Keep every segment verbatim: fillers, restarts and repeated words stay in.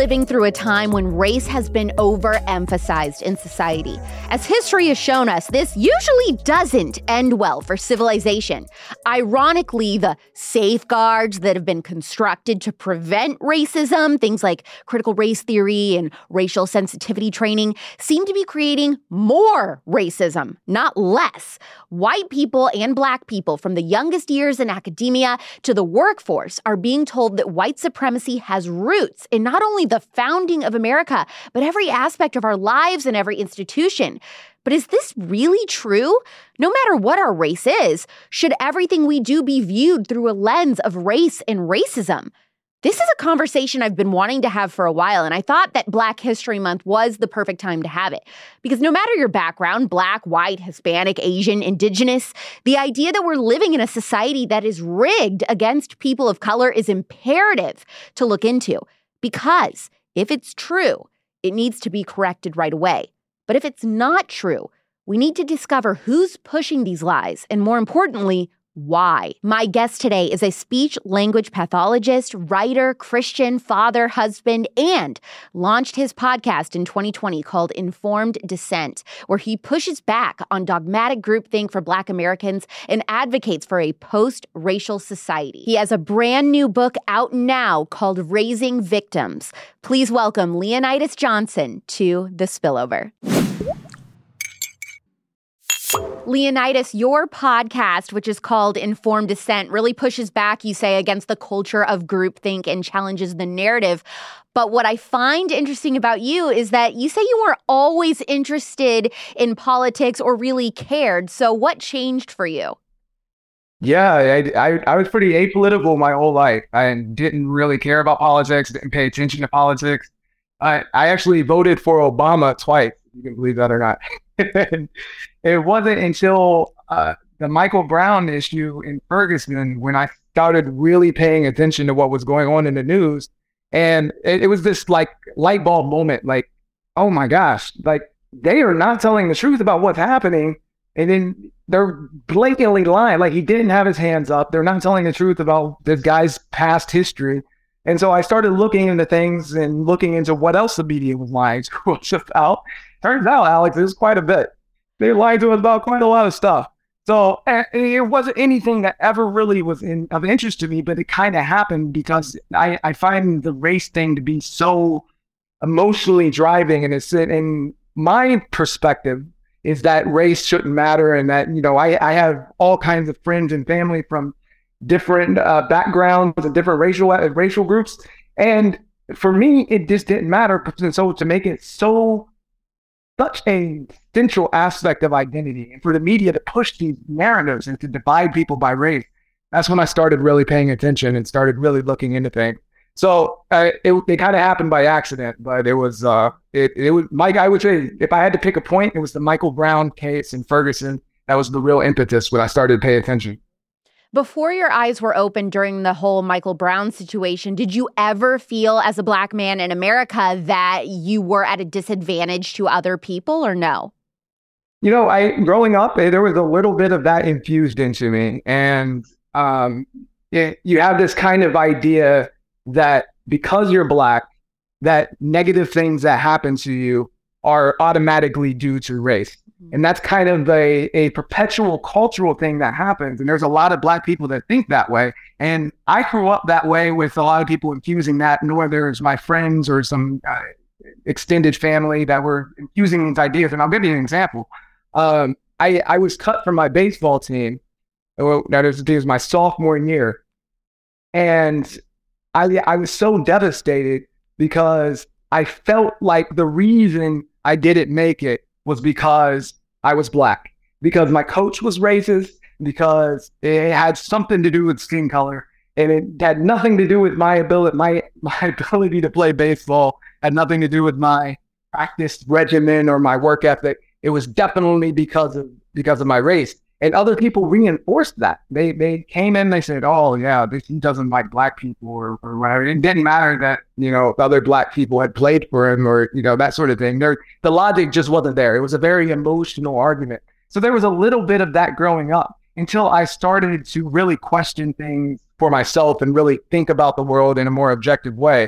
living through a time when race has been overemphasized in society. As history has shown us, this usually doesn't end well for civilization. Ironically, the safeguards that have been constructed to prevent racism, things like critical race theory and racial sensitivity training, seem to be creating more racism, not less. White people and Black people, from the youngest years in academia to the workforce, are being told that white supremacy has roots in not only the founding of America, but every aspect of our lives and every institution. But is this really true? No matter what our race is, should everything we do be viewed through a lens of race and racism? This is a conversation I've been wanting to have for a while, and I thought that Black History Month was the perfect time to have it. Because no matter your background, Black, white, Hispanic, Asian, Indigenous, the idea that we're living in a society that is rigged against people of color is imperative to look into. Because if it's true, it needs to be corrected right away. But if it's not true, we need to discover who's pushing these lies, and more importantly, why. My guest today is a speech-language pathologist, writer, Christian, father, husband, and launched his podcast in twenty twenty called Informed Dissent, where he pushes back on dogmatic groupthink for Black Americans and advocates for a post-racial society. He has a brand new book out now called Raising Victims. Please welcome Leonidas Johnson to The Spillover. Leonidas, your podcast, which is called Informed Dissent, really pushes back, you say, against the culture of groupthink and challenges the narrative. But what I find interesting about you is that you say you were always interested in politics or really cared. So what changed for you? Yeah, I, I, I was pretty apolitical my whole life. I didn't really care about politics, didn't pay attention to politics. I, I actually voted for Obama twice. You can believe that or not. It wasn't until uh, the Michael Brown issue in Ferguson when I started really paying attention to what was going on in the news. And it, it was this like light bulb moment, like, oh my gosh, like they are not telling the truth about what's happening. And then they're blatantly lying. Like he didn't have his hands up. They're not telling the truth about this guy's past history. And so I started looking into things and looking into what else the media was lying to us about. Turns out, Alex, it was quite a bit. They lied to us about quite a lot of stuff. So it wasn't anything that ever really was in, of interest to me, but it kind of happened because I, I find the race thing to be so emotionally driving. And it's in my perspective is that race shouldn't matter. And that, you know, I, I have all kinds of friends and family from different uh, backgrounds and different racial uh, racial groups. And for me, it just didn't matter. And so to make it so such a central aspect of identity, and for the media to push these narratives and to divide people by race, that's when I started really paying attention and started really looking into things. So uh, it, it kind of happened by accident, but it was, uh, it, it was, Mike, I would say, if I had to pick a point, it was the Michael Brown case in Ferguson. That was the real impetus when I started paying attention. Before your eyes were open during the whole Michael Brown situation, did you ever feel as a Black man in America that you were at a disadvantage to other people or no? You know, I growing up, there was a little bit of that infused into me. And um, it, you have this kind of idea that because you're Black, that negative things that happen to you are automatically due to race. And that's kind of a, a perpetual cultural thing that happens. And there's a lot of Black people that think that way. And I grew up that way with a lot of people infusing that, whether it's my friends or some uh, extended family that were infusing these ideas. And I'll give you an example. Um, I, I was cut from my baseball team. Well, that was, it was my sophomore year. And I, I was so devastated because I felt like the reason I didn't make it was because I was Black, because my coach was racist, because it had something to do with skin color, and it had nothing to do with my ability, my, my ability to play baseball, had nothing to do with my practice regimen or my work ethic. It was definitely because of because of my race. And other people reinforced that. They they came in, they said, oh, yeah, this, he doesn't like Black people or, or whatever. It didn't matter that, you know, other Black people had played for him or, you know, that sort of thing. There, the logic just wasn't there. It was a very emotional argument. So there was a little bit of that growing up until I started to really question things for myself and really think about the world in a more objective way.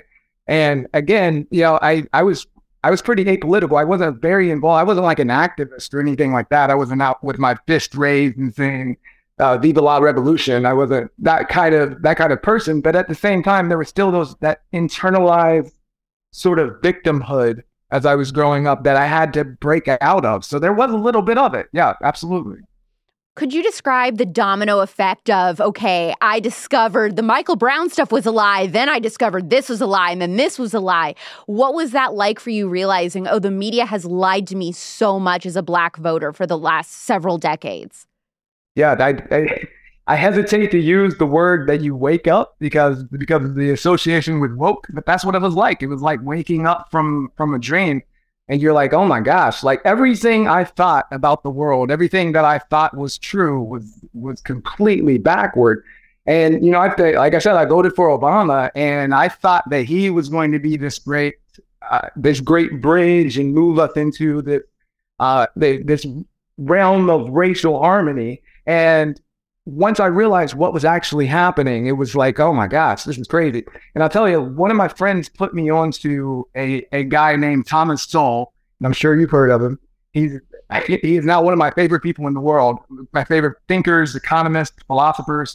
And again, you know, I, I was I was pretty apolitical. I wasn't very involved. I wasn't like an activist or anything like that. I wasn't out with my fist raised and saying, uh, "Viva la revolution." I wasn't that kind of that kind of person. But at the same time, there was still those that internalized sort of victimhood as I was growing up that I had to break out of. So there was a little bit of it. Yeah, absolutely. Could you describe the domino effect of, okay, I discovered the Michael Brown stuff was a lie, then I discovered this was a lie, and then this was a lie. What was that like for you realizing, oh, the media has lied to me so much as a Black voter for the last several decades? Yeah, I, I, I hesitate to use the word that you wake up because because of the association with woke, but that's what it was like. It was like waking up from from a dream. And you're like, oh my gosh, like everything I thought about the world, everything that I thought was true was was completely backward. And, you know, I like I said, I voted for Obama and I thought that he was going to be this great, uh, this great bridge and move us into the, uh, the, this realm of racial harmony. And once I realized what was actually happening, it was like, oh my gosh, this is crazy. And I'll tell you, one of my friends put me on to a, a guy named Thomas Sowell, and I'm sure you've heard of him. He's he is now one of my favorite people in the world, my favorite thinkers, economists, philosophers.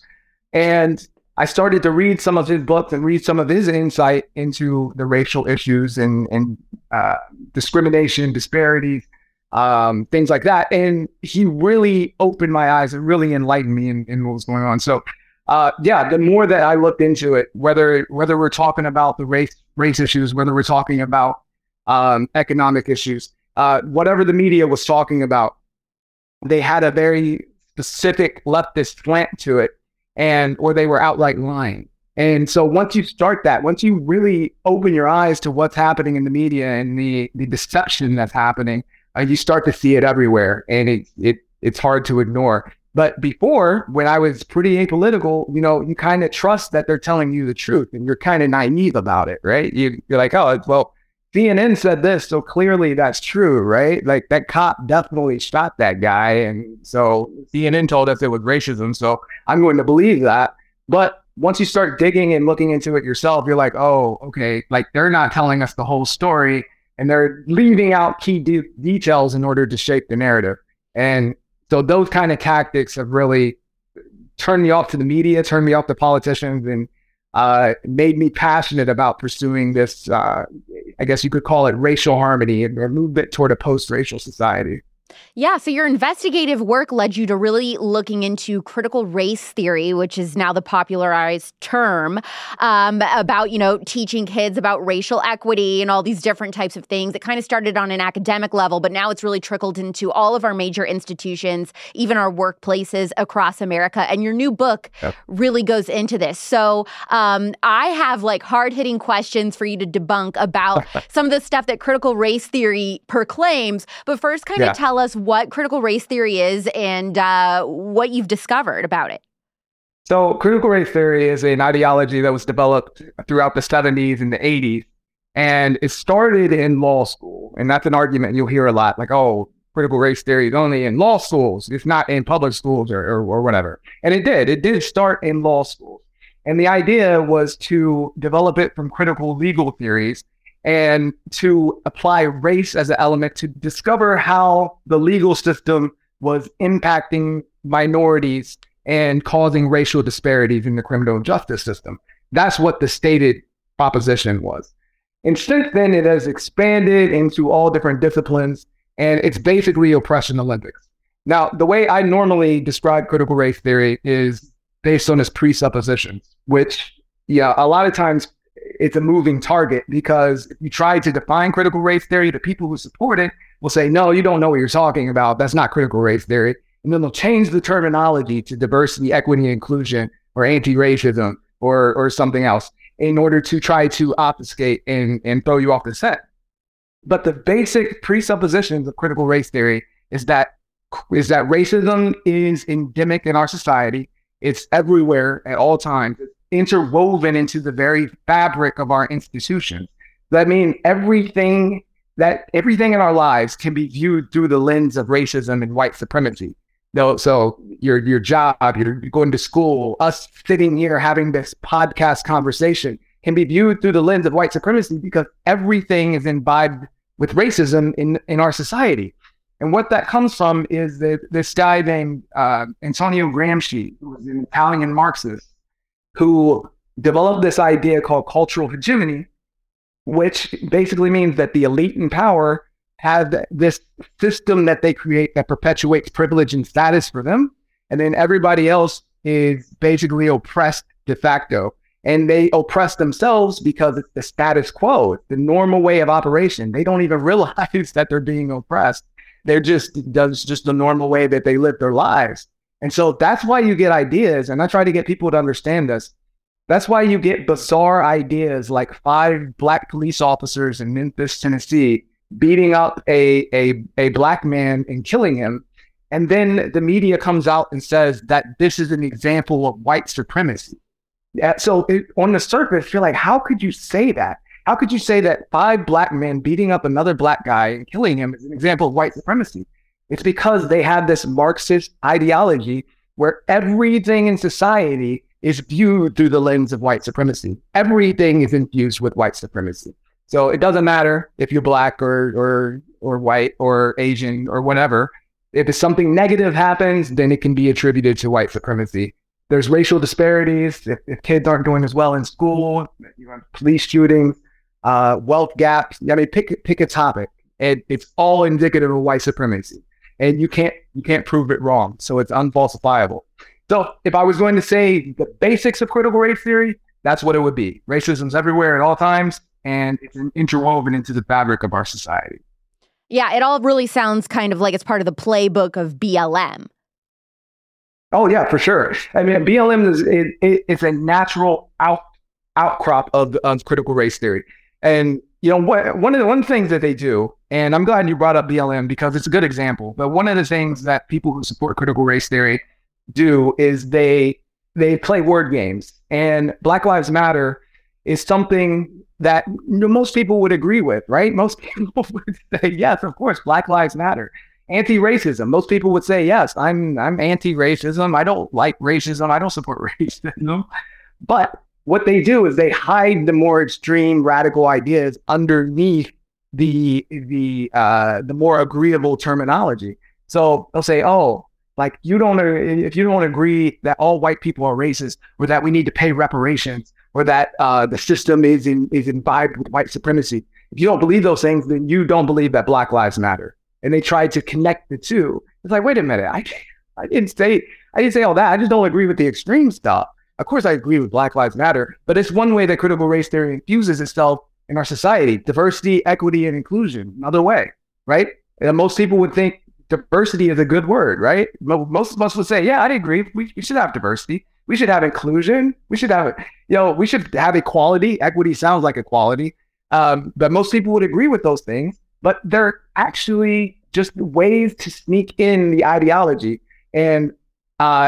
And I started to read some of his books and read some of his insight into the racial issues and, and uh, discrimination, disparities, Um, things like that. And he really opened my eyes and really enlightened me in, in what was going on. So, uh, yeah, the more that I looked into it, whether whether we're talking about the race race issues, whether we're talking about um, economic issues, uh, whatever the media was talking about, they had a very specific leftist slant to it, and or they were outright lying. And so once you start that, once you really open your eyes to what's happening in the media and the the deception that's happening, Uh, you start to see it everywhere, and it, it it's hard to ignore. But before, when I was pretty apolitical, you know, you kind of trust that they're telling you the truth, and you're kind of naive about it, right? You, you're like, oh, well, C N N said this, so clearly that's true, right? Like that cop definitely shot that guy, and so C N N told us it was racism, so I'm going to believe that. But once you start digging and looking into it yourself, you're like, oh, okay, like they're not telling us the whole story. And they're leaving out key de- details in order to shape the narrative. And so those kind of tactics have really turned me off to the media, turned me off to politicians, and uh, made me passionate about pursuing this, uh, I guess you could call it racial harmony and a movement toward a post-racial society. Yeah, so your investigative work led you to really looking into critical race theory, which is now the popularized term, um, about, you know, teaching kids about racial equity and all these different types of things. It kind of started on an academic level, but now it's really trickled into all of our major institutions, even our workplaces across America. And your new book yep. really goes into this. So um, I have like hard-hitting questions for you to debunk about some of the stuff that critical race theory proclaims. But first, kind of yeah. tell us what critical race theory is and uh, what you've discovered about it. So critical race theory is an ideology that was developed throughout the seventies and the eighties. And it started in law school. And that's an argument you'll hear a lot, like, oh, critical race theory is only in law schools. It's not in public schools or, or, or whatever. And it did. It did start in law schools. And the idea was to develop it from critical legal theories and to apply race as an element to discover how the legal system was impacting minorities and causing racial disparities in the criminal justice system. That's what the stated proposition was. And since then, it has expanded into all different disciplines, and it's basically oppression Olympics. Now, the way I normally describe critical race theory is based on its presuppositions, which, yeah, a lot of times it's a moving target, because if you try to define critical race theory, the people who support it will say, no, you don't know what you're talking about. That's not critical race theory. And then they'll change the terminology to diversity, equity, inclusion, or anti-racism, or or something else, in order to try to obfuscate and, and throw you off the scent. But the basic presuppositions of critical race theory is that is that racism is endemic in our society. It's everywhere at all times. It's interwoven into the very fabric of our institutions. That means everything that everything in our lives can be viewed through the lens of racism and white supremacy. No, so your your job, you're going to school, us sitting here having this podcast conversation can be viewed through the lens of white supremacy because everything is imbibed with racism in, in our society. And what that comes from is that this guy named uh, Antonio Gramsci, who was an Italian Marxist, who developed this idea called cultural hegemony, which basically means that the elite in power have this system that they create that perpetuates privilege and status for them. And then everybody else is basically oppressed de facto. And they oppress themselves because it's the status quo, it's the normal way of operation. They don't even realize that they're being oppressed. They're just, that's just the normal way that they live their lives. And so that's why you get ideas, and I try to get people to understand this. That's why you get bizarre ideas like five black police officers in Memphis, Tennessee, beating up a, a, a black man and killing him. And then the media comes out and says that this is an example of white supremacy. Yeah, so it, on the surface, you're like, how could you say that? How could you say that five black men beating up another black guy and killing him is an example of white supremacy? It's because they have this Marxist ideology where everything in society is viewed through the lens of white supremacy. Everything is infused with white supremacy. So it doesn't matter if you're black or or or white or Asian or whatever. If something negative happens, then it can be attributed to white supremacy. There's racial disparities. If, if kids aren't doing as well in school, you know, police shootings, uh, wealth gaps. I mean, pick pick a topic, and it's all indicative of white supremacy. And you can't you can't prove it wrong. So it's unfalsifiable. So if I was going to say the basics of critical race theory, that's what it would be. Racism's everywhere at all times, and it's interwoven into the fabric of our society. Yeah, it all really sounds kind of like it's part of the playbook of B L M. Oh, yeah, for sure. I mean, B L M is it, it, it's a natural out outcrop of, of critical race theory. And, you know, what, one of the one of the things that they do, and I'm glad you brought up B L M because it's a good example, but one of the things that people who support critical race theory do is they they play word games. And Black Lives Matter is something that most people would agree with, right? Most people would say, yes, of course, Black Lives Matter. Anti-racism. Most people would say, yes, I'm I'm anti-racism. I don't like racism. I don't support racism. But what they do is they hide the more extreme radical ideas underneath the the uh, the more agreeable terminology. So they'll say, oh, like you don't if you don't agree that all white people are racist, or that we need to pay reparations, or that uh, the system is in, is imbibed with white supremacy. If you don't believe those things, then you don't believe that Black Lives Matter. And they tried to connect the two. It's like, wait a minute, I I didn't say I didn't say all that. I just don't agree with the extreme stuff. Of course, I agree with Black Lives Matter, but it's one way that critical race theory infuses itself in our society. Diversity, equity, and inclusion. Another way, right? And most people would think diversity is a good word, right? Most of us would say, yeah, I agree. We, we should have diversity. We should have inclusion. We should have, you know, we should have equality. Equity sounds like equality. Um, but most people would agree with those things. But they're actually just ways to sneak in the ideology and uh,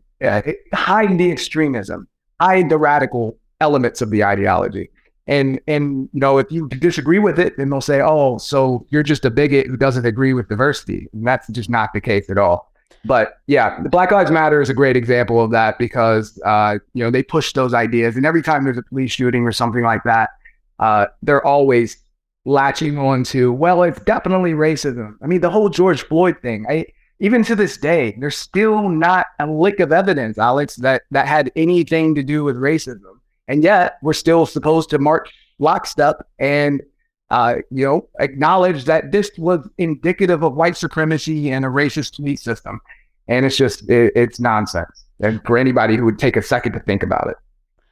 hide the extremism, hide the radical elements of the ideology. And, and you know, if you disagree with it, then they'll say, oh, so you're just a bigot who doesn't agree with diversity. And that's just not the case at all. But yeah, the Black Lives Matter is a great example of that because, uh, you know, they push those ideas. And every time there's a police shooting or something like that, uh, they're always latching on to, well, it's definitely racism. I mean, the whole George Floyd thing, I, even to this day, there's still not a lick of evidence, Alex, that, that had anything to do with racism. And yet we're still supposed to march lockstep and, uh, you know, acknowledge that this was indicative of white supremacy and a racist police system. And it's just, it, it's nonsense. And for anybody who would take a second to think about it.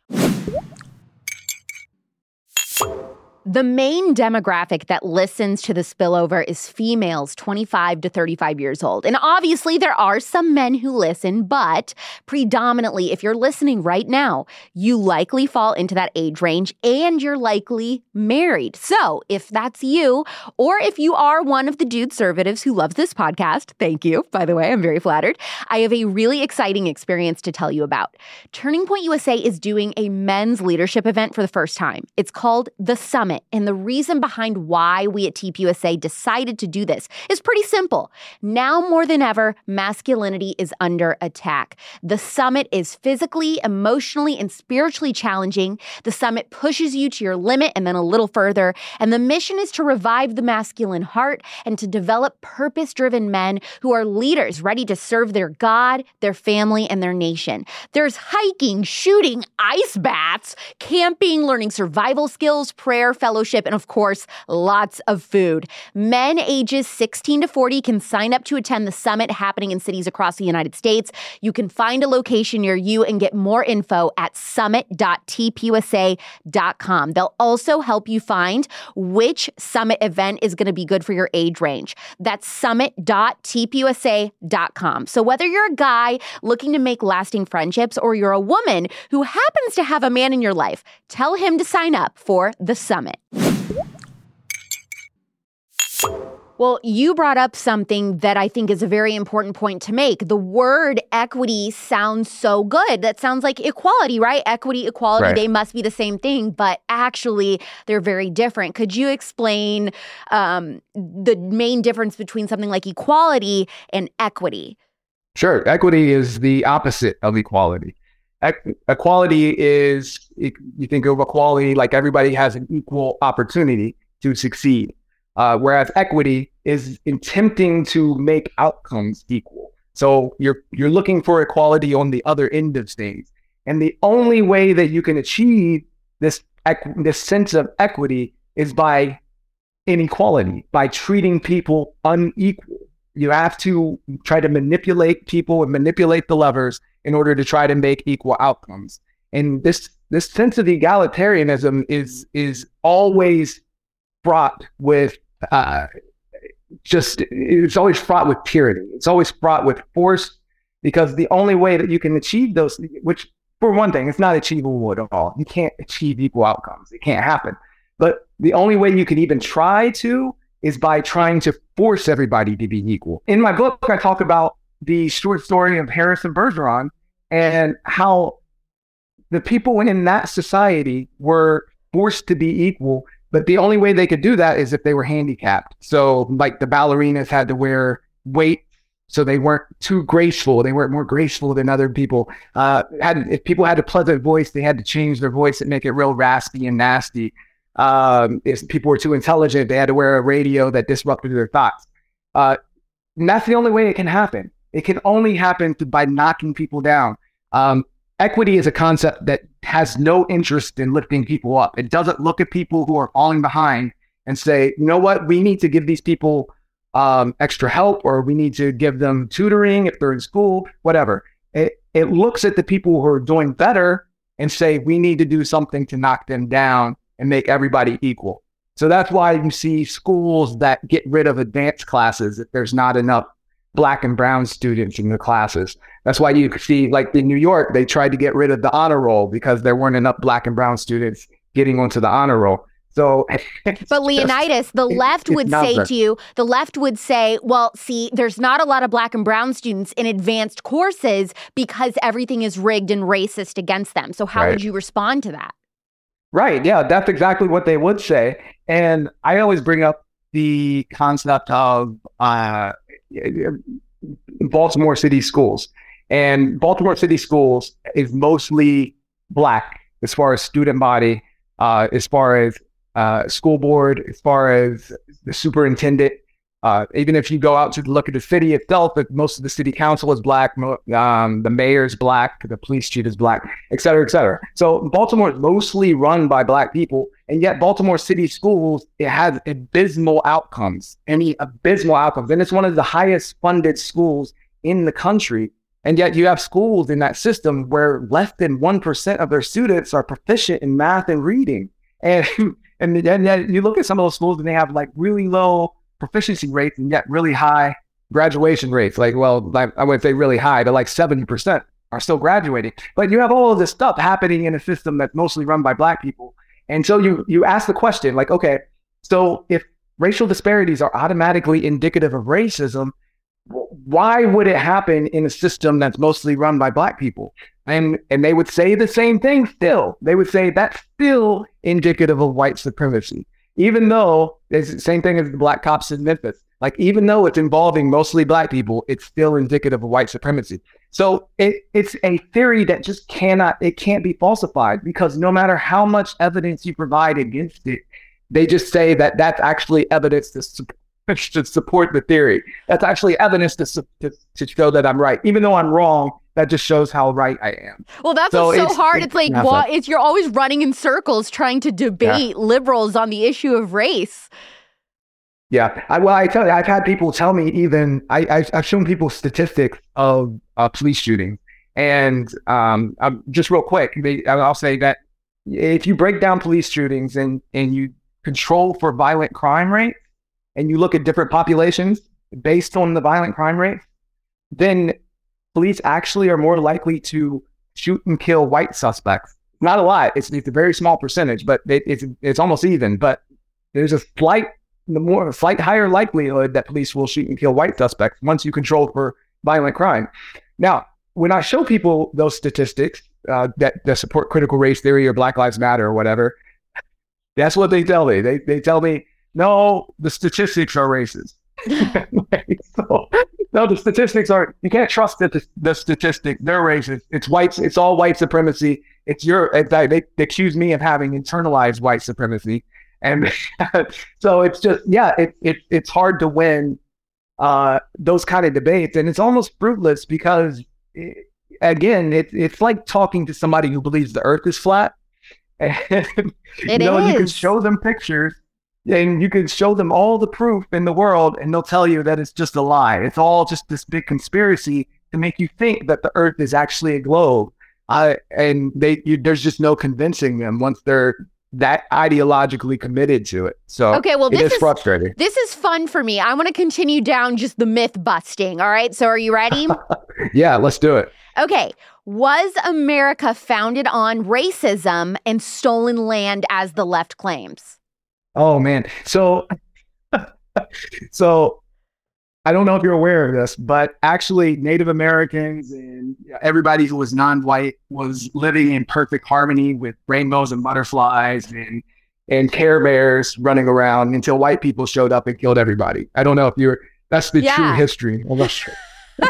The main demographic that listens to the Spillover is females twenty-five to thirty-five years old. And obviously there are some men who listen, but predominantly if you're listening right now, you likely fall into that age range and you're likely married. So if that's you, or if you are one of the dude conservatives who loves this podcast, thank you, by the way, I'm very flattered, I have a really exciting experience to tell you about. Turning Point U S A is doing a men's leadership event for the first time. It's called The Summit. Summit. And the reason behind why we at T P U S A decided to do this is pretty simple. Now more than ever, masculinity is under attack. The Summit is physically, emotionally, and spiritually challenging. The Summit pushes you to your limit and then a little further. And the mission is to revive the masculine heart and to develop purpose-driven men who are leaders ready to serve their God, their family, and their nation. There's hiking, shooting, ice baths, camping, learning survival skills, prayer, fellowship, and of course, lots of food. Men ages sixteen to forty can sign up to attend the Summit happening in cities across the United States. You can find a location near you and get more info at summit dot t p u s a dot com. They'll also help you find which Summit event is going to be good for your age range. That's summit dot t p u s a dot com. So whether you're a guy looking to make lasting friendships or you're a woman who happens to have a man in your life, tell him to sign up for the Summit. Well, you brought up something that I think is a very important point to make. The word equity sounds so good. That sounds like equality, right? Equity, equality, right. They must be the same thing, but actually they're very different. Could you explain um, the main difference between something like equality and equity? Sure. Equity is the opposite of equality. E- equality is, you think of equality like everybody has an equal opportunity to succeed. Uh, whereas equity is attempting to make outcomes equal. So you're you're looking for equality on the other end of things. And the only way that you can achieve this equ- this sense of equity is by inequality, by treating people unequal. You have to try to manipulate people and manipulate the levers in order to try to make equal outcomes. And this this sense of egalitarianism is is always fraught with uh, just, it's always fraught with tyranny. It's always fraught with force, because the only way that you can achieve those, which for one thing, it's not achievable at all. You can't achieve equal outcomes. It can't happen. But the only way you can even try to is by trying to force everybody to be equal. In my book, I talk about the short story of Harrison Bergeron and how the people in that society were forced to be equal. But the only way they could do that is if they were handicapped. So like the ballerinas had to wear weight, so they weren't too graceful. They weren't more graceful than other people. Uh, had, if people had a pleasant voice, they had to change their voice and make it real raspy and nasty. Um, if people were too intelligent, they had to wear a radio that disrupted their thoughts. Uh, and that's the only way it can happen. It can only happen by knocking people down. Um, Equity is a concept that has no interest in lifting people up. It doesn't look at people who are falling behind and say, you know what, we need to give these people um, extra help, or we need to give them tutoring if they're in school, whatever. It, it looks at the people who are doing better and say, we need to do something to knock them down and make everybody equal. So that's why you see schools that get rid of advanced classes if there's not enough Black and brown students in the classes. That's why you see, like in New York, they tried to get rid of the honor roll because there weren't enough Black and brown students getting onto the honor roll. So, but Leonidas, the left would say to you, the left would say, well, see, there's not a lot of Black and brown students in advanced courses because everything is rigged and racist against them. So how right. would you respond to that? Right. Yeah, that's exactly what they would say. And I always bring up the concept of uh, Baltimore City schools. And Baltimore City schools is mostly Black as far as student body, uh, as far as uh, school board, as far as the superintendent. Uh, even if you go out to look at the city itself, most of the city council is Black, um, the mayor is Black, the police chief is Black, et cetera, et cetera. So Baltimore is mostly run by Black people, and yet Baltimore City schools, it has abysmal outcomes, any abysmal outcomes. And it's one of the highest funded schools in the country. And yet you have schools in that system where less than one percent of their students are proficient in math and reading. And, and, and yet you look at some of those schools and they have like really low proficiency rates and yet really high graduation rates. Like, well, I wouldn't say really high, but like seventy percent are still graduating. But you have all of this stuff happening in a system that's mostly run by Black people. And so you you ask the question, like, okay, so if racial disparities are automatically indicative of racism, why would it happen in a system that's mostly run by black people? And and they would say the same thing still. They would say that's still indicative of white supremacy, even though it's the same thing as the black cops in Memphis. Like, even though it's involving mostly black people, it's still indicative of white supremacy. So it, it's a theory that just cannot, it can't be falsified, because no matter how much evidence you provide against it, they just say that that's actually evidence to, su- to support the theory. That's actually evidence to, su- to to show that I'm right. Even though I'm wrong, that just shows how right I am. Well, that's so what's so it's, hard. It's, it's like, what, it's, you're always running in circles trying to debate yeah. liberals on the issue of race. Yeah, I, well, I tell you, I've had people tell me even, I, I've, I've shown people statistics of uh, police shootings. And um, I'm, just real quick, they, I'll say that if you break down police shootings and, and you control for violent crime rate, and you look at different populations based on the violent crime rate, then police actually are more likely to shoot and kill white suspects. Not a lot. It's, it's a very small percentage, but it, it's it's almost even. But there's a slight, the more a slight higher likelihood that police will shoot and kill white suspects once you control for violent crime. Now, when I show people those statistics uh, that, that support critical race theory or Black Lives Matter or whatever, that's what they tell me. They they tell me, no, the statistics are racist. so, no, the statistics are, you can't trust that the, the statistics, they're racist. It's white, it's all white supremacy. It's your, it's, they, they accuse me of having internalized white supremacy. And so it's just, yeah, it, it it's hard to win uh, those kind of debates. And it's almost fruitless because, it, again, it, it's like talking to somebody who believes the earth is flat. And, it you know, is. You can show them pictures and you can show them all the proof in the world, and they'll tell you that it's just a lie. It's all just this big conspiracy to make you think that the earth is actually a globe. Uh, and they, you, there's just no convincing them once they're that ideologically committed to it. So okay, well, it this is frustrating. This is fun for me. I want to continue down just the myth busting. All right. So are you ready? Yeah, let's do it. Okay. Was America founded on racism and stolen land as the left claims? Oh, man. So, so I don't know if you're aware of this, but actually Native Americans and everybody who was non-white was living in perfect harmony with rainbows and butterflies and, and Care Bears running around until white people showed up and killed everybody. I don't know if you're, that's the yeah. true history. Well, that's true.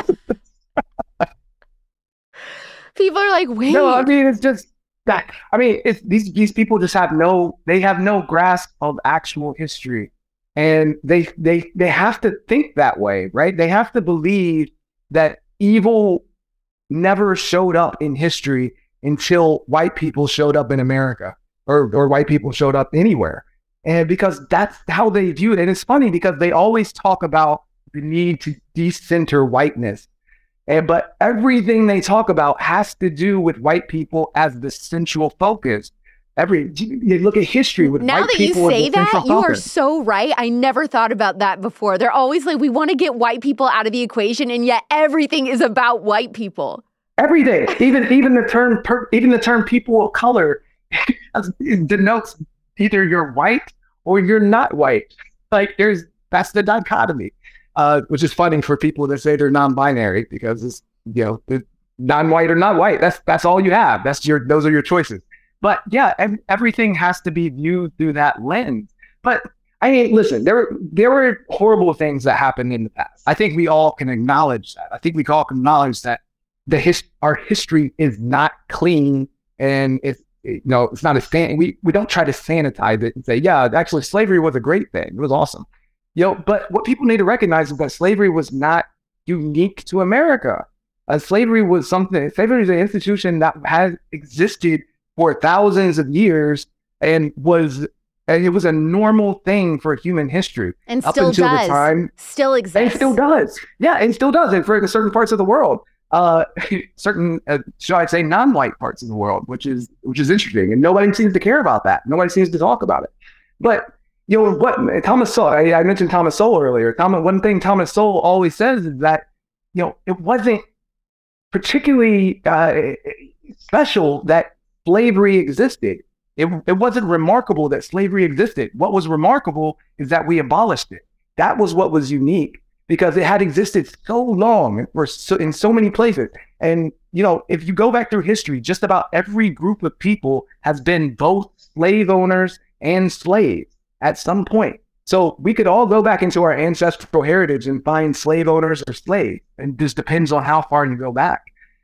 People are like, wait. No, I mean, it's just that, I mean, it's these, these people just have no, they have no grasp of actual history. And they they they have to think that way, right? They have to believe that evil never showed up in history until white people showed up in America, or or white people showed up anywhere. And because that's how they view it. And it's funny because they always talk about the need to decenter whiteness. And but everything they talk about has to do with white people as the central focus. Every you look at history with now white that you people say as the that, central you are focus. so right. I never thought about that before. They're always like, we want to get white people out of the equation, and yet everything is about white people. Every day, even even the term per, even the term people of color denotes either you're white or you're not white. Like there's that's the dichotomy, uh, which is funny for people that say they're non-binary because it's you know the non-white or not white. That's that's all you have. That's your those are your choices. But yeah, everything has to be viewed through that lens. But I mean, listen, there were there were horrible things that happened in the past. I think we all can acknowledge that. I think we all can acknowledge that the his, our history is not clean, and it's you know it's not a san- we we don't try to sanitize it and say, yeah, actually slavery was a great thing. It was awesome. You know, but what people need to recognize is that slavery was not unique to America. Uh, slavery was something. Slavery is an institution that has existed for thousands of years and was and it was a normal thing for human history and up still until does the time still exists and still does yeah and still does and for certain parts of the world uh certain uh, should I say non-white parts of the world, which is which is interesting, and nobody seems to care about that. Nobody seems to talk about it. But you know what Thomas Sowell, I, I mentioned Thomas Sowell earlier. Thomas, one thing Thomas Sowell always says is that you know it wasn't particularly uh, special that slavery existed. It, it wasn't remarkable that slavery existed. What was remarkable is that we abolished it. That was what was unique. because it had existed so long for so, in so many places. And, you know, if you go back through history, just about every group of people has been both slave owners and slaves at some point. So we could all go back into our ancestral heritage and find slave owners or slaves. And this depends on how far you go back.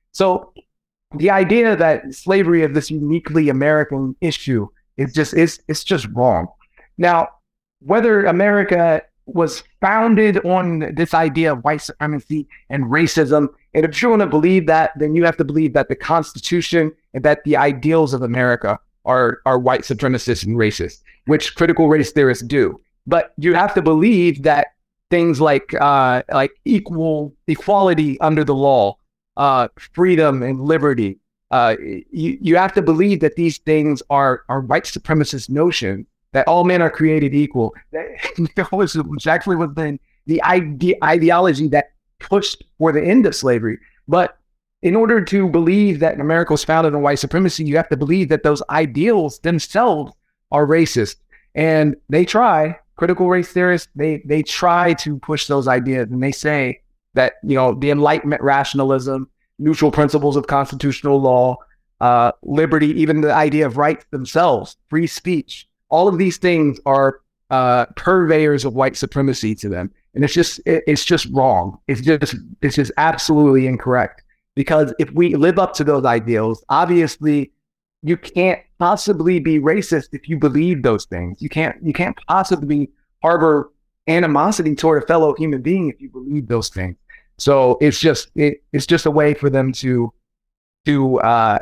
So the idea that slavery is this uniquely American issue is just, it's, it's just wrong. Now, whether America was founded on this idea of white supremacy and racism, and if you want to believe that, then you have to believe that the Constitution and that the ideals of America are, are white supremacist and racist, which critical race theorists do. But you have to believe that things like uh, like equal equality under the law, uh, freedom and liberty, uh, you, you have to believe that these things are, are white supremacist notions, that all men are created equal. That was, which actually was then the ide- ideology that pushed for the end of slavery. But in order to believe that America was founded on white supremacy, you have to believe that those ideals themselves are racist. And they try, critical race theorists, they they try to push those ideas. And they say that, you know, the Enlightenment rationalism, neutral principles of constitutional law, uh, liberty, even the idea of rights themselves, free speech, all of these things are uh, purveyors of white supremacy to them. And it's just, it, it's just wrong. It's just, it's just absolutely incorrect. Because if we live up to those ideals, obviously you can't possibly be racist if you believe those things. You can't, you can't possibly harbor animosity toward a fellow human being if you believe those things. So it's just, it, it's just a way for them to, to uh,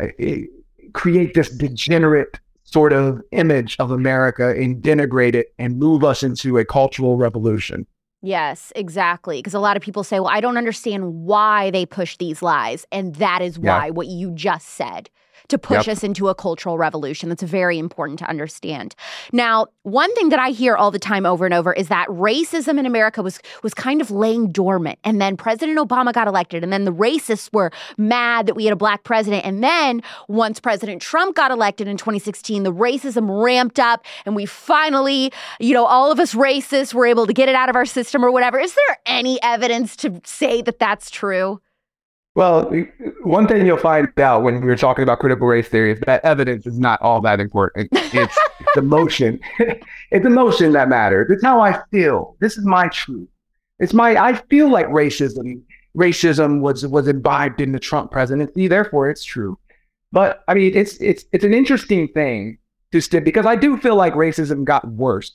create this degenerate sort of image of America and denigrate it and move us into a cultural revolution. Yes, exactly. Because a lot of people say, well, I don't understand why they push these lies. And that is why, yeah. what you just said, to push yep. us into a cultural revolution. That's very important to understand. Now, one thing that I hear all the time over and over is that racism in America was was kind of laying dormant. And then President Obama got elected. And then the racists were mad that we had a black president. And then once President Trump got elected in twenty sixteen, the racism ramped up. And we finally, you know, all of us racists were able to get it out of our system or whatever. Is there any evidence to say that that's true? Well, one thing you'll find out when we were talking about critical race theory is that evidence is not all that important. It's the emotion. It's emotion that matters. It's how I feel. This is my truth. It's my, I feel like racism, racism was, was imbibed in the Trump presidency. Therefore, it's true. But I mean, it's, it's, it's an interesting thing to stick, because I do feel like racism got worse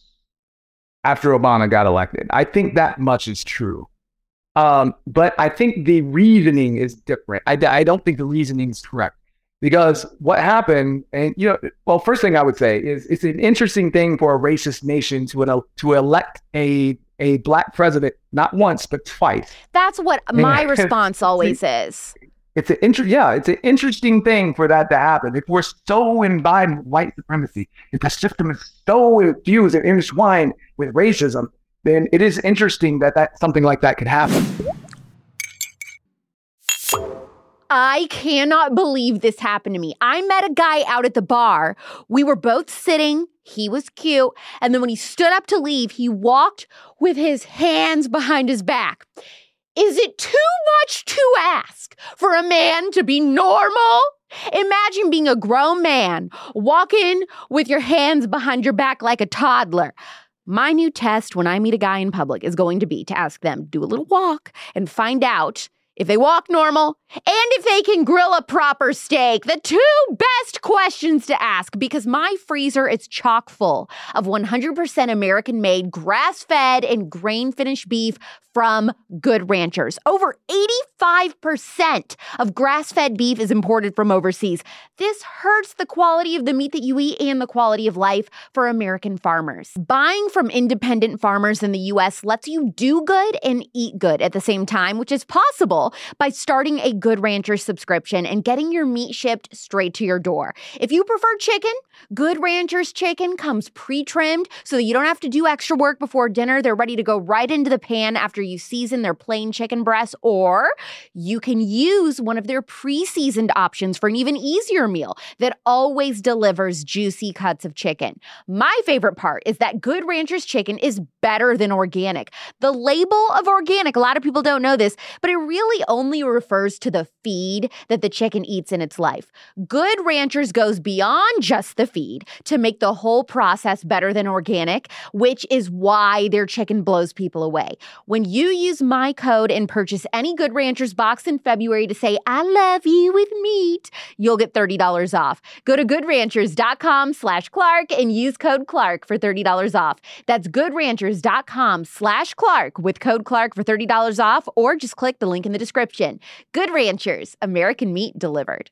after Obama got elected. I think that much is true. Um, but I think the reasoning is different. I, I don't think the reasoning is correct, because what happened, and you know, well, first thing I would say is it's an interesting thing for a racist nation to to elect a a black president not once but twice. That's what my response always is. It's an inter- yeah, it's an interesting thing for that to happen. If we're so imbibed with white supremacy, if the system is so infused and intertwined with racism, then it is interesting that, that something like that could happen. I cannot believe this happened to me. I met a guy out at the bar. We were both sitting. He was cute. And then when he stood up to leave, he walked with his hands behind his back. Is it too much to ask for a man to be normal? Imagine being a grown man walking with your hands behind your back like a toddler. My new test when I meet a guy in public is going to be to ask them, do a little walk and find out if they walk normal and if they can grill a proper steak. The two best questions to ask, because my freezer is chock full of one hundred percent American-made, grass-fed, and grain-finished beef from Good Ranchers. Over eighty-five percent of grass-fed beef is imported from overseas. This hurts the quality of the meat that you eat and the quality of life for American farmers. Buying from independent farmers in the U S lets you do good and eat good at the same time, which is possible affordable by starting a Good Ranchers subscription and getting your meat shipped straight to your door. If you prefer chicken, Good Ranchers chicken comes pre-trimmed so that you don't have to do extra work before dinner. They're ready to go right into the pan after you season their plain chicken breasts, or you can use one of their pre-seasoned options for an even easier meal that always delivers juicy cuts of chicken. My favorite part is that Good Ranchers chicken is better than organic. The label of organic, a lot of people don't know this, but it really only refers to the feed that the chicken eats in its life. Good Ranchers goes beyond just the feed to make the whole process better than organic, which is why their chicken blows people away. When you use my code and purchase any Good Ranchers box in February to say, I love you with meat, you'll get thirty dollars off. Go to goodranchers.com slash Clark and use code Clark for thirty dollars off. That's goodranchers.com slash Clark with code Clark for thirty dollars off, or just click the link in the description. Good Ranchers, American meat delivered.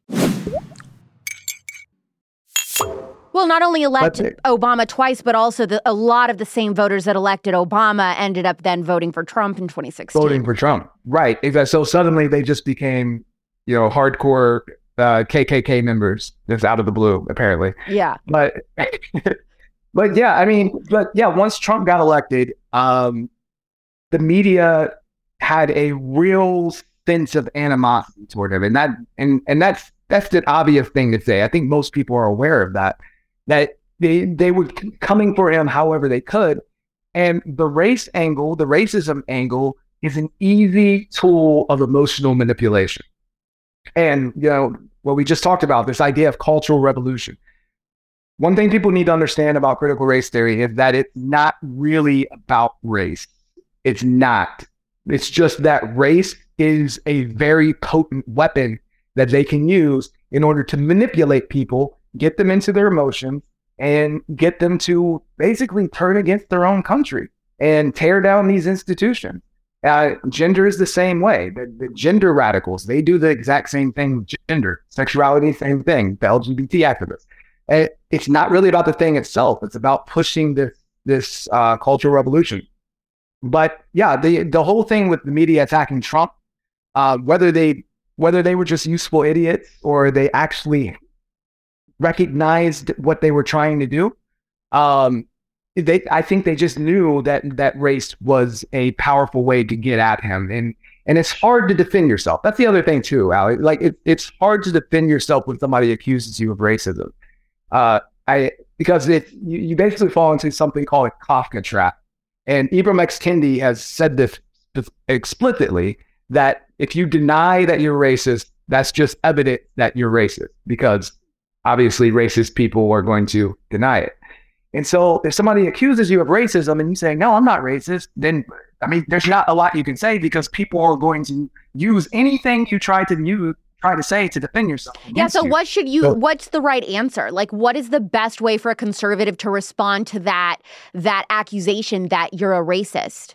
Well, not only elected Obama twice, but also the, a lot of the same voters that elected Obama ended up then voting for Trump in twenty sixteen. Voting for Trump. Right. So suddenly they just became, you know, hardcore uh, K K K members just out of the blue, apparently. Yeah. But, but yeah, I mean, but yeah, once Trump got elected, um, the media had a real sense of animosity toward him. And that, and, and that's, that's the obvious thing to say. I think most people are aware of that, that they, they were coming for him however they could. And the race angle, the racism angle is an easy tool of emotional manipulation. And, you know, what we just talked about, this idea of cultural revolution. One thing people need to understand about critical race theory is that it's not really about race. It's not. It's just that race is a very potent weapon that they can use in order to manipulate people, get them into their emotions, and get them to basically turn against their own country and tear down these institutions. Uh, gender is the same way. The, the gender radicals, they do the exact same thing with gender. Sexuality, same thing. The L G B T activists. And it's not really about the thing itself. It's about pushing this, this uh, cultural revolution. But yeah, the, the whole thing with the media attacking Trump, uh, whether they whether they were just useful idiots or they actually recognized what they were trying to do, um, they I think they just knew that that race was a powerful way to get at him. And and it's hard to defend yourself. That's the other thing too, Al. Like it, it's hard to defend yourself when somebody accuses you of racism. Uh, I because it you, you basically fall into something called a Kafka trap. And Ibram X. Kendi has said this explicitly, that if you deny that you're racist, that's just evident that you're racist, because obviously racist people are going to deny it. And so if somebody accuses you of racism and you say, no, I'm not racist, then, I mean, there's not a lot you can say, because people are going to use anything you try to use, try to say to defend yourself. Yeah, so you. what should you, so, what's the right answer? Like, what is the best way for a conservative to respond to that, that accusation that you're a racist?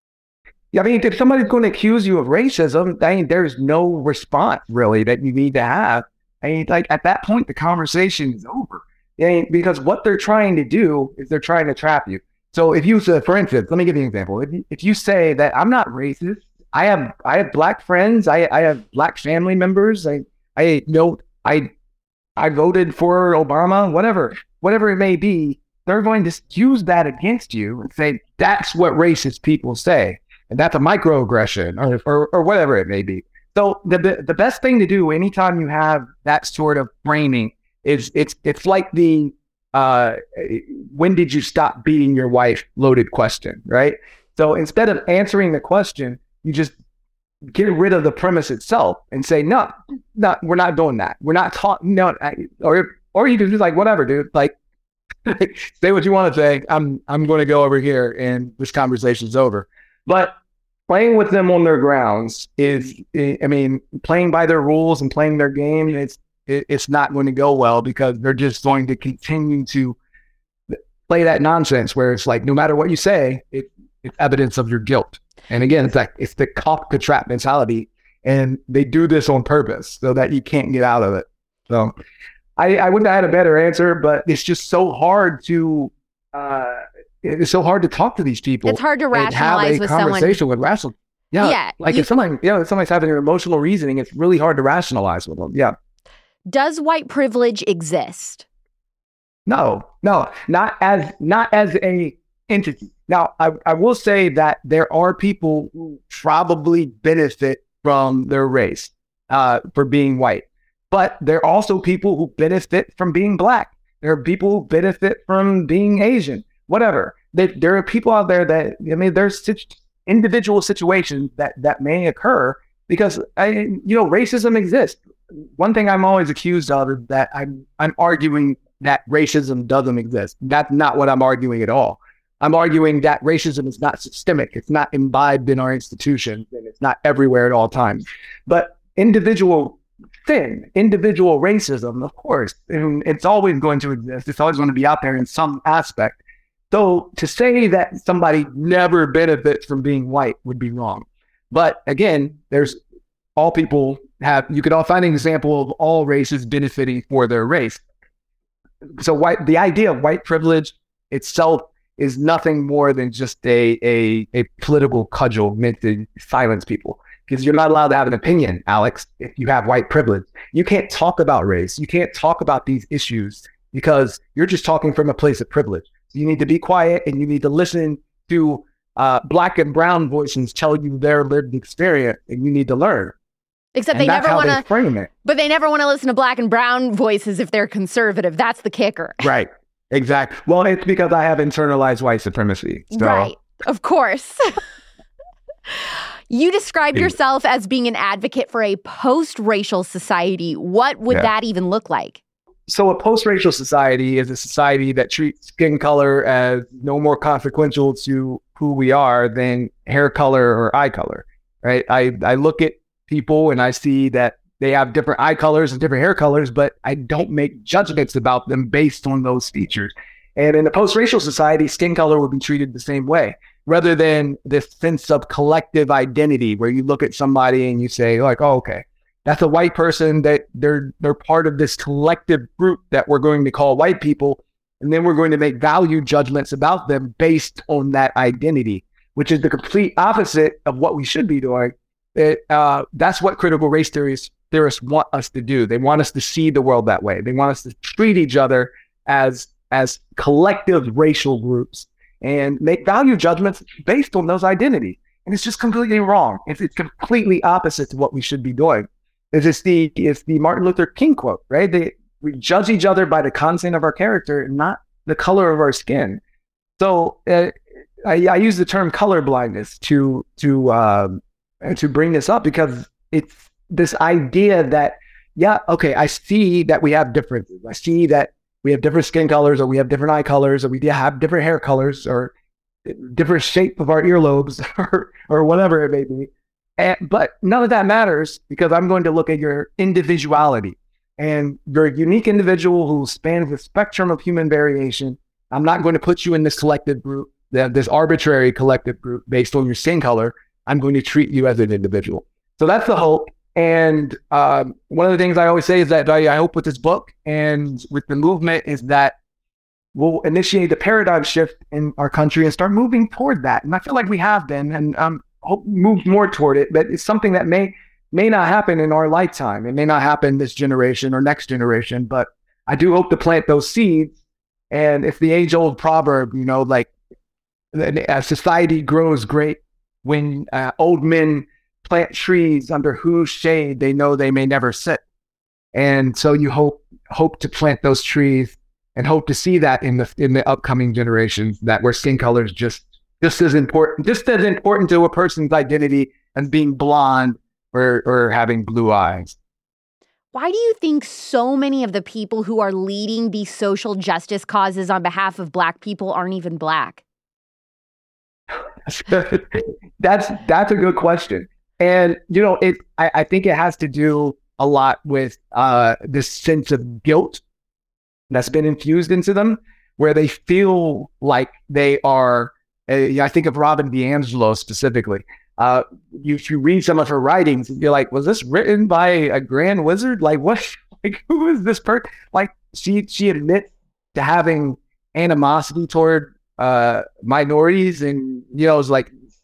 I mean, if somebody's going to accuse you of racism, I mean, there's no response really that you need to have. I mean, like at that point, the conversation is over. I mean, because what they're trying to do is they're trying to trap you. So if you say, for instance, let me give you an example. If you, if you say that I'm not racist, I have I have black friends, I I have black family members, I I know I I voted for Obama, whatever whatever it may be, they're going to use that against you and say that's what racist people say. And that's a microaggression or, or or whatever it may be. So the, the the best thing to do anytime you have that sort of framing is it's it's like the uh, when did you stop beating your wife loaded question, right? So instead of answering the question, you just get rid of the premise itself and say, no, no, we're not doing that. We're not talking, no, or or you can just like, whatever, dude, like say what you want to say. I'm I'm going to go over here and this conversation's over. But playing with them on their grounds is, I mean, playing by their rules and playing their game, it's it's not going to go well, because they're just going to continue to play that nonsense where it's like, no matter what you say, it, it's evidence of your guilt. And again, it's like, it's the Kafka trap mentality, and they do this on purpose so that you can't get out of it. So I, I wouldn't have had a better answer, but it's just so hard to, uh, it's so hard to talk to these people. It's hard to rationalize and have a with conversation someone. with rational. Yeah. Yeah, Like you- if somebody, you know, if somebody's having an emotional reasoning, it's really hard to rationalize with them. Yeah. Does white privilege exist? No, no, not as not as a entity. Now, I, I will say that there are people who probably benefit from their race uh, for being white, but there are also people who benefit from being black. There are people who benefit from being Asian, whatever. They, there are people out there that, I mean, there's situ- individual situations that, that may occur because, I, you know, racism exists. One thing I'm always accused of is that I'm, I'm arguing that racism doesn't exist. That's not what I'm arguing at all. I'm arguing that racism is not systemic. It's not imbibed in our institutions, and it's not everywhere at all times. But individual sin, individual racism, of course, and it's always going to exist. It's always going to be out there in some aspect. So to say that somebody never benefits from being white would be wrong. But again, there's all people have, you could all find an example of all races benefiting for their race. So white, the idea of white privilege itself is nothing more than just a, a, a political cudgel meant to silence people. Because you're not allowed to have an opinion, Alex, if you have white privilege. You can't talk about race. You can't talk about these issues because you're just talking from a place of privilege. So you need to be quiet and you need to listen to uh, black and brown voices tell you their lived experience, and you need to learn. Except and they never want to frame it. But they never want to listen to black and brown voices if they're conservative. That's the kicker. Right. Exactly. Well, it's because I have internalized white supremacy. So. Right. Of course. You described yourself as being an advocate for a post-racial society. What would yeah. that even look like? So a post-racial society is a society that treats skin color as no more consequential to who we are than hair color or eye color, right? I, I look at people and I see that they have different eye colors and different hair colors, but I don't make judgments about them based on those features. And in a post-racial society, skin color would be treated the same way, rather than this sense of collective identity where you look at somebody and you say like, oh, okay, that's a white person, that they're they're part of this collective group that we're going to call white people. And then we're going to make value judgments about them based on that identity, which is the complete opposite of what we should be doing. It, uh, that's what critical race theorists, theorists want us to do. They want us to see the world that way. They want us to treat each other as, as collective racial groups and make value judgments based on those identities. And it's just completely wrong. It's, it's completely opposite to what we should be doing. It's just the, it's the Martin Luther King quote, right? They, we judge each other by the content of our character, not the color of our skin. So uh, I, I use the term color blindness to, to, um, to bring this up because it's this idea that, yeah, okay, I see that we have differences. I see that we have different skin colors, or we have different eye colors, or we have different hair colors, or different shape of our earlobes, or or whatever it may be. And, but none of that matters because I'm going to look at your individuality. And you're a unique individual who spans the spectrum of human variation. I'm not going to put you in this collective group, this arbitrary collective group based on your skin color. I'm going to treat you as an individual. So that's the hope. And um, one of the things I always say is that I, I hope with this book and with the movement is that we'll initiate a paradigm shift in our country and start moving toward that. And I feel like we have been, and um, hope move more toward it. But it's something that may may not happen in our lifetime. It may not happen this generation or next generation. But I do hope to plant those seeds. And it's the age-old proverb, you know, like a society grows great when uh, old men plant trees under whose shade they know they may never sit. And so you hope hope to plant those trees and hope to see that in the in the upcoming generations, that where skin color is just just as important, just as important to a person's identity as being blonde or or having blue eyes. Why do you think so many of the people who are leading these social justice causes on behalf of Black people aren't even Black? that's that's a good question. And, you know, it I, I think it has to do a lot with uh, this sense of guilt that's been infused into them, where they feel like they are, uh, I think of Robin DiAngelo specifically. Uh, you, if you read some of her writings, you're like, was this written by a grand wizard? Like, what? Like, who is this person? Like, she she admits to having animosity toward uh, minorities, and, you know, it's like,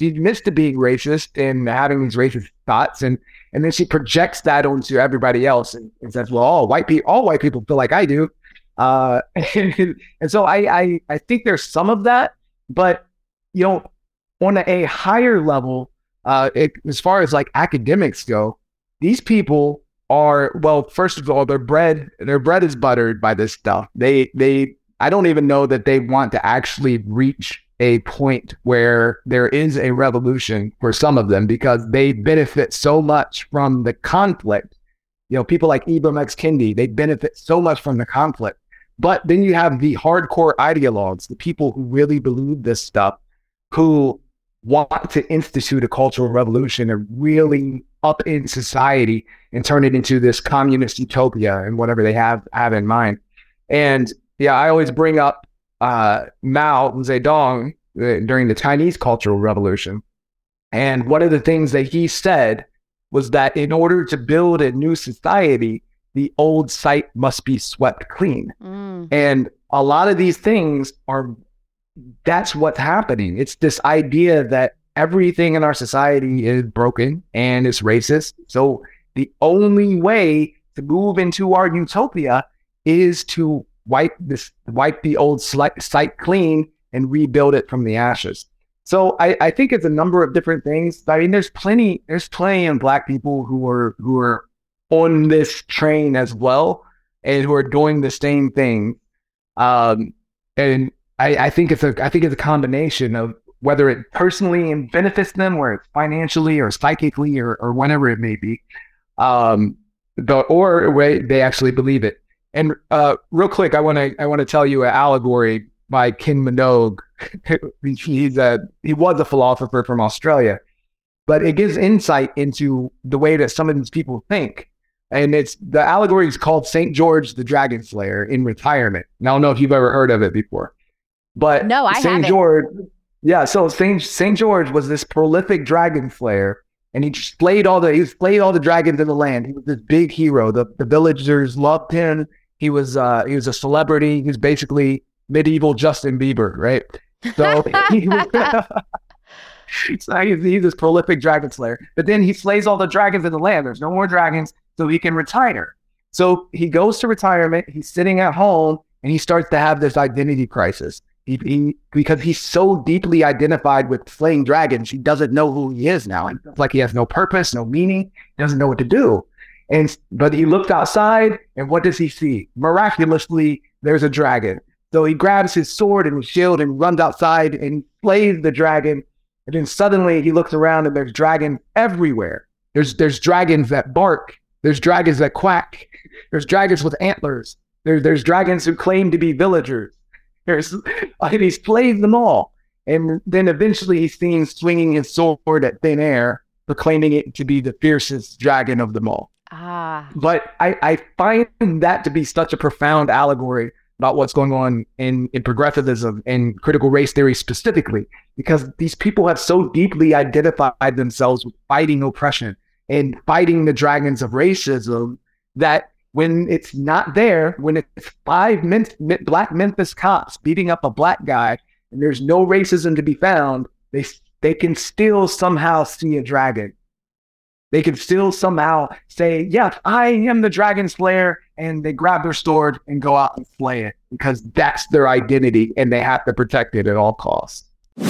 she admits to being racist and having these racist thoughts, and and then she projects that onto everybody else and, and says, well, all white people, all white people feel like I do. Uh, and, and so I, I, I think there's some of that, but, you know, on a, a higher level, uh, it, as far as like academics go, these people are, well, first of all, their bread, their bread is buttered by this stuff. They, they, I don't even know that they want to actually reach a point where there is a revolution for some of them, because they benefit so much from the conflict. You know, people like Ibram X. Kendi, they benefit so much from the conflict. But then you have the hardcore ideologues, the people who really believe this stuff, who want to institute a cultural revolution and really up in society and turn it into this communist utopia and whatever they have have in mind. And yeah, I always bring up uh, Mao Zedong uh, during the Chinese Cultural Revolution. And one of the things that he said was that in order to build a new society, the old site must be swept clean. Mm. And a lot of these things are, that's what's happening. It's this idea that everything in our society is broken and it's racist. So the only way to move into our utopia is to wipe this, wipe the old site clean and rebuild it from the ashes. So I, I think it's a number of different things. I mean, there's plenty, there's plenty of Black people who are, who are on this train as well, and who are doing the same thing. Um, and I, I think it's a, I think it's a combination of whether it personally benefits them, where it's financially or psychically or, or whatever it may be, um, the, or where they actually believe it. And uh, real quick, I want to, I want to tell you an allegory by Ken Minogue. He's a, he was a philosopher from Australia, but it gives insight into the way that some of these people think. And it's, the allegory is called Saint George the Dragon Slayer in Retirement. And I don't know if you've ever heard of it before, but no, I Saint haven't. George, yeah. So Saint Saint George was this prolific dragon slayer, and he slayed all the he slayed all the dragons in the land. He was this big hero. The the villagers loved him. He was uh he was a celebrity. He was basically medieval Justin Bieber, right? So he was. So he's, he's this prolific dragon slayer, but then he slays all the dragons in the land. There's no more dragons, so he can retire. So he goes to retirement. He's sitting at home, and he starts to have this identity crisis. He, he because he's so deeply identified with slaying dragons, he doesn't know who he is now. It's like he has no purpose, no meaning. He doesn't know what to do. And but he looks outside, and what does he see? Miraculously, there's a dragon. So he grabs his sword and his shield and runs outside and slays the dragon. And then suddenly he looks around, and there's dragons everywhere. There's there's dragons that bark. There's dragons that quack. There's dragons with antlers. There, there's dragons who claim to be villagers. There's, and he slays them all. And then eventually he's seen swinging his sword at thin air, proclaiming it to be the fiercest dragon of them all. Ah. But I, I find that to be such a profound allegory about what's going on in, in progressivism and critical race theory specifically, because these people have so deeply identified themselves with fighting oppression and fighting the dragons of racism that when it's not there, when it's five men, black Memphis cops beating up a black guy and there's no racism to be found, they they can still somehow see a dragon. They can still somehow say, yes, I am the dragon slayer, and they grab their sword and go out and slay it because that's their identity and they have to protect it at all costs.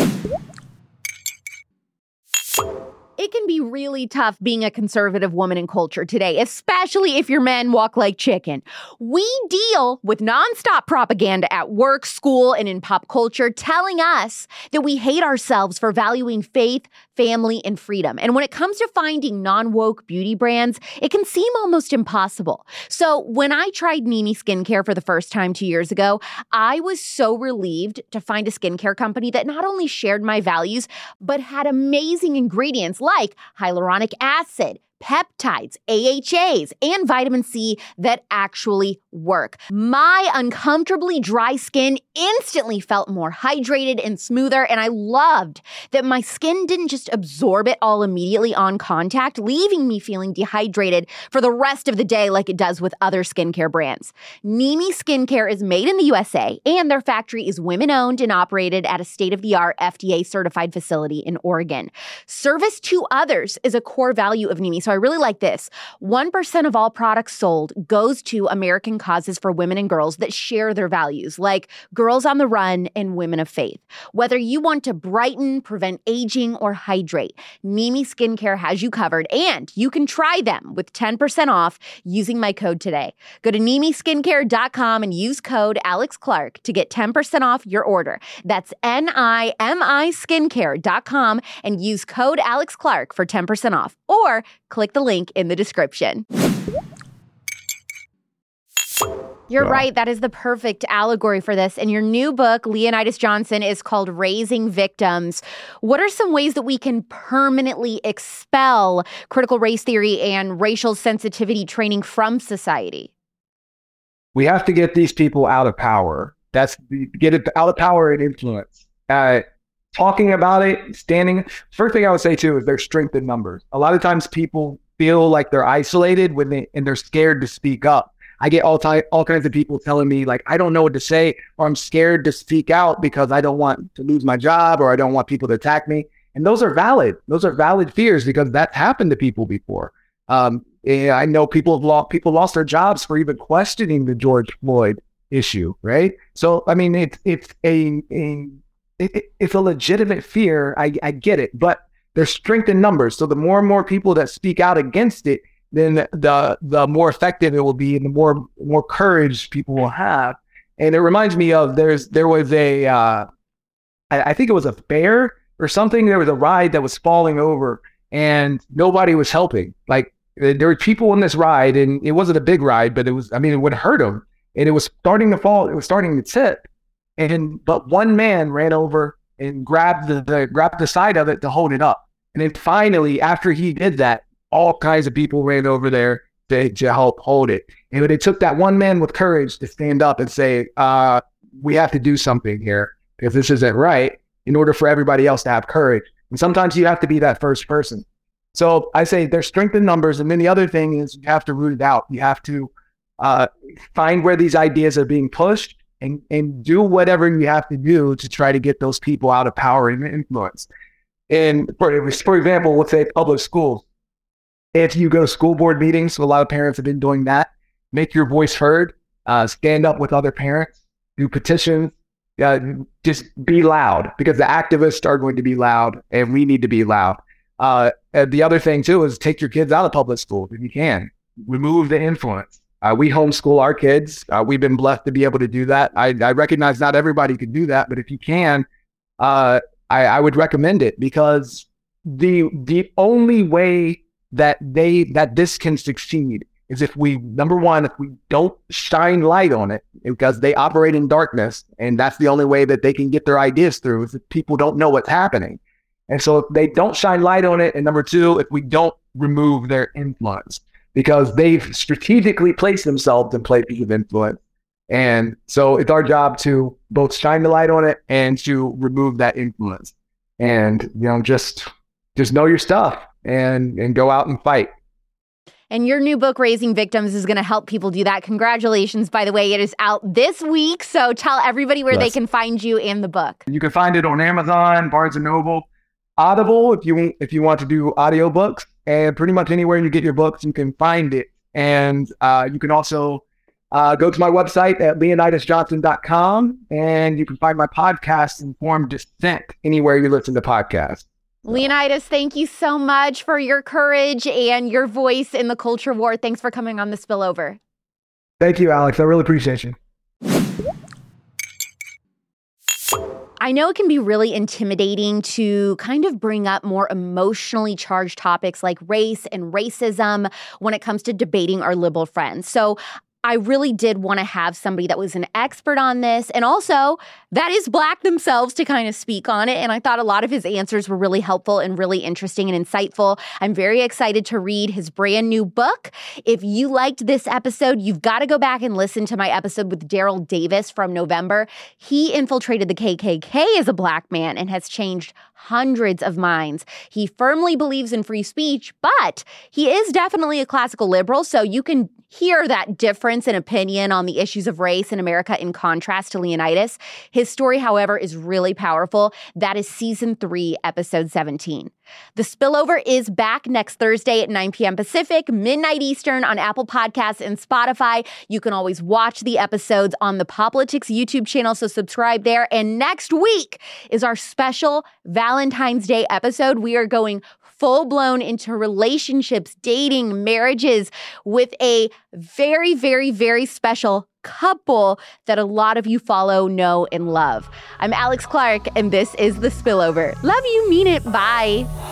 It can be really tough being a conservative woman in culture today, especially if your men walk like chicken. We deal with nonstop propaganda at work, school, and in pop culture telling us that we hate ourselves for valuing faith, family, and freedom. And when it comes to finding non-woke beauty brands, it can seem almost impossible. So when I tried Nimi Skincare for the first time two years ago, I was so relieved to find a skincare company that not only shared my values, but had amazing ingredients like hyaluronic acid, peptides, A H As, and vitamin C that actually work. My uncomfortably dry skin instantly felt more hydrated and smoother, and I loved that my skin didn't just absorb it all immediately on contact, leaving me feeling dehydrated for the rest of the day like it does with other skincare brands. Nimi Skincare is made in the U S A, and their factory is women-owned and operated at a state-of-the-art F D A-certified facility in Oregon. Service to others is a core value of Nimi, so I really like this. one percent of all products sold goes to American causes for women and girls that share their values, like Girls on the Run and Women of Faith. Whether you want to brighten, prevent aging, or hydrate, Nimi Skincare has you covered, and you can try them with ten percent off using my code today. Go to nimi skincare dot com and use code Alex Clark to get ten percent off your order. That's N I M I skincare dot com and use code Alex Clark for ten percent off, or click the link in the description. You're right. That is the perfect allegory for this. And your new book, Leonidas Johnson, is called Raising Victims. What are some ways that we can permanently expel critical race theory and racial sensitivity training from society? We have to get these people out of power. That's get it out of power and influence. Uh, talking about it, standing. First thing I would say too is there's strength in numbers. A lot of times people feel like they're isolated when they and they're scared to speak up. I get all ty- all kinds of people telling me like, I don't know what to say, or I'm scared to speak out because I don't want to lose my job, or I don't want people to attack me. And those are valid. Those are valid fears because that's happened to people before. Um, I know people have lost people lost their jobs for even questioning the George Floyd issue, right? So I mean, it's it's a, a it, it's a legitimate fear. I, I get it, but there's strength in numbers. So the more and more people that speak out against it, then the the more effective it will be, and the more more courage people will have. And it reminds me of there's there was a uh, I, I think it was a fair or something. There was a ride that was falling over, and nobody was helping. Like there were people in this ride, and it wasn't a big ride, but it was. I mean, it would hurt them, and it was starting to fall. It was starting to tip, and but one man ran over and grabbed the, the grabbed the side of it to hold it up. And then finally, after he did that, all kinds of people ran over there to, to help hold it. And it took that one man with courage to stand up and say, uh, we have to do something here because this isn't right, in order for everybody else to have courage. And sometimes you have to be that first person. So I say there's strength in numbers. And then the other thing is you have to root it out. You have to uh, find where these ideas are being pushed and, and do whatever you have to do to try to get those people out of power and influence. And for, for example, let's say public schools. If you go to school board meetings, so a lot of parents have been doing that, make your voice heard, uh, stand up with other parents, do petitions, uh, just be loud, because the activists are going to be loud and we need to be loud. Uh, and the other thing too is take your kids out of public schools if you can. Remove the influence. Uh, we homeschool our kids. Uh, we've been blessed to be able to do that. I, I recognize not everybody can do that, but if you can, uh, I, I would recommend it, because the the only way that they that this can succeed is if we, number one, if we don't shine light on it, because they operate in darkness, and that's the only way that they can get their ideas through, is if people don't know what's happening. And so if they don't shine light on it, and number two, if we don't remove their influence, because they've strategically placed themselves in places of influence. And so it's our job to both shine the light on it and to remove that influence. And, you know, just just know your stuff. And and go out and fight. And your new book, Raising Victims, is going to help people do that. Congratulations, by the way. It is out this week. So tell everybody where yes. they can find you and the book. You can find it on Amazon, Barnes and Noble, Audible, if you if you want to do audiobooks, and pretty much anywhere you get your books, you can find it. And uh, you can also uh, go to my website at leonidas johnson dot com, and you can find my podcast, Informed Dissent, anywhere you listen to podcasts. Leonidas, thank you so much for your courage and your voice in the culture war. Thanks for coming on The Spillover. Thank you, Alex. I really appreciate you. I know it can be really intimidating to kind of bring up more emotionally charged topics like race and racism when it comes to debating our liberal friends. So I really did want to have somebody that was an expert on this and also that is Black themselves to kind of speak on it. And I thought a lot of his answers were really helpful and really interesting and insightful. I'm very excited to read his brand new book. If you liked this episode, you've got to go back and listen to my episode with Daryl Davis from November. He infiltrated the K K K as a Black man and has changed hundreds of minds. He firmly believes in free speech, but he is definitely a classical liberal, so you can hear that difference in opinion on the issues of race in America in contrast to Leonidas. His story, however, is really powerful. That is season three, episode seventeen. The Spillover is back next Thursday at nine p.m. Pacific, midnight Eastern on Apple Podcasts and Spotify. You can always watch the episodes on the Poplitics YouTube channel, so subscribe there. And next week is our special Valentine's Day episode. We are going full-blown into relationships, dating, marriages with a very, very, very special couple that a lot of you follow, know, and love. I'm Alex Clark, and this is The Spillover. Love you, mean it. Bye.